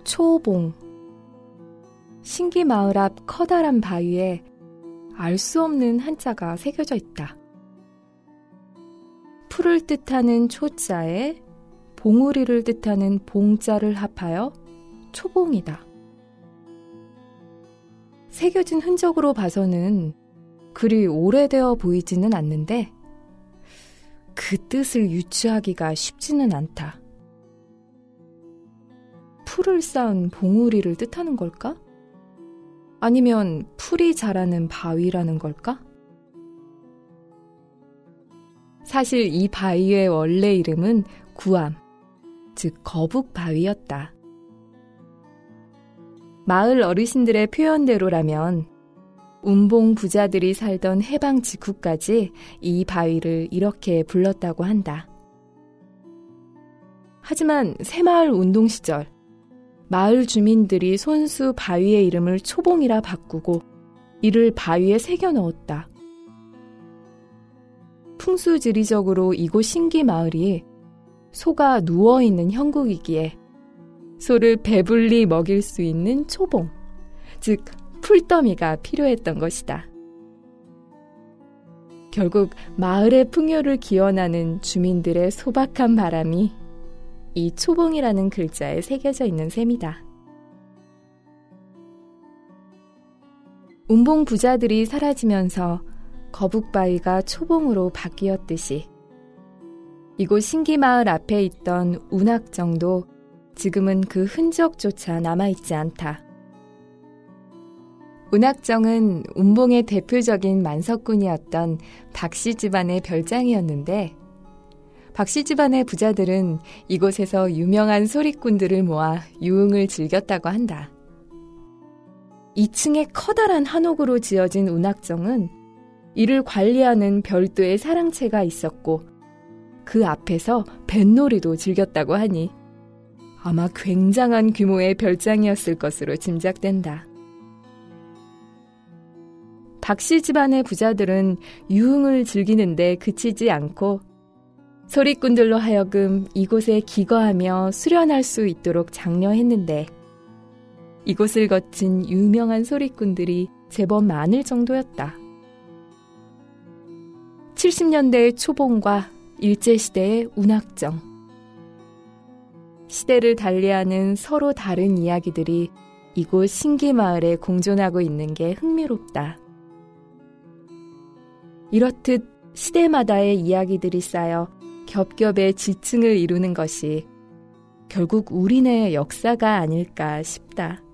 초봉. 신기마을 앞 커다란 바위에 알 수 없는 한자가 새겨져 있다. 풀을 뜻하는 초자에 봉우리를 뜻하는 봉자를 합하여 초봉이다. 새겨진 흔적으로 봐서는 그리 오래되어 보이지는 않는데 그 뜻을 유추하기가 쉽지는 않다. 풀을 쌓은 봉우리를 뜻하는 걸까? 아니면 풀이 자라는 바위라는 걸까? 사실 이 바위의 원래 이름은 구암, 즉 거북바위였다. 마을 어르신들의 표현대로라면 운봉 부자들이 살던 해방 직후까지 이 바위를 이렇게 불렀다고 한다. 하지만 새마을 운동 시절 마을 주민들이 손수 바위의 이름을 초봉이라 바꾸고 이를 바위에 새겨 넣었다. 풍수지리적으로 이곳 신기마을이 소가 누워있는 형국이기에 소를 배불리 먹일 수 있는 초봉, 즉 풀더미가 필요했던 것이다. 결국 마을의 풍요를 기원하는 주민들의 소박한 바람이 이 초봉이라는 글자에 새겨져 있는 셈이다. 운봉 부자들이 사라지면서 거북바위가 초봉으로 바뀌었듯이 이곳 신기마을 앞에 있던 운악정도 지금은 그 흔적조차 남아있지 않다. 운악정은 운봉의 대표적인 만석군이었던 박씨 집안의 별장이었는데 박씨 집안의 부자들은 이곳에서 유명한 소리꾼들을 모아 유흥을 즐겼다고 한다. 2층에 커다란 한옥으로 지어진 운악정은 이를 관리하는 별도의 사랑채가 있었고 그 앞에서 뱃놀이도 즐겼다고 하니 아마 굉장한 규모의 별장이었을 것으로 짐작된다. 박씨 집안의 부자들은 유흥을 즐기는데 그치지 않고 소리꾼들로 하여금 이곳에 기거하며 수련할 수 있도록 장려했는데 이곳을 거친 유명한 소리꾼들이 제법 많을 정도였다. 70년대의 초봉과 일제시대의 운악정. 시대를 달리하는 서로 다른 이야기들이 이곳 신기마을에 공존하고 있는 게 흥미롭다. 이렇듯 시대마다의 이야기들이 쌓여 겹겹의 지층을 이루는 것이 결국 우리네 역사가 아닐까 싶다.